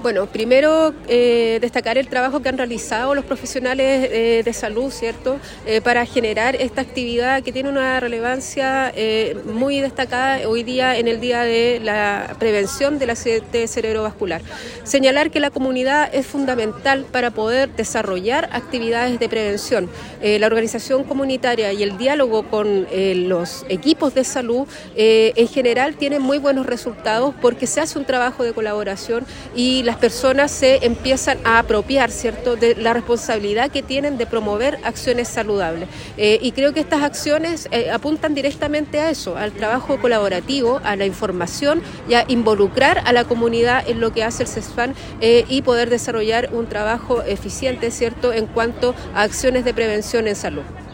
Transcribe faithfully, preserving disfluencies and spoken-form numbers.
Bueno, primero eh, destacar el trabajo que han realizado los profesionales eh, de salud, ¿cierto? Eh, para generar esta actividad que tiene una relevancia eh, muy destacada hoy día en el Día de la Prevención del Accidente Cerebrovascular. Señalar que la comunidad es fundamental para poder desarrollar actividades de prevención. Eh, la organización comunitaria y el diálogo con eh, los equipos de salud eh, en general tienen muy buenos resultados porque se hace un trabajo de colaboración y las personas se empiezan a apropiar, ¿cierto?, de la responsabilidad que tienen de promover acciones saludables. Eh, y creo que estas acciones eh, apuntan directamente a eso, al trabajo colaborativo, a la información y a involucrar a la comunidad en lo que hace el CESFAM eh, y poder desarrollar un trabajo eficiente, ¿cierto?, en cuanto a acciones de prevención en salud.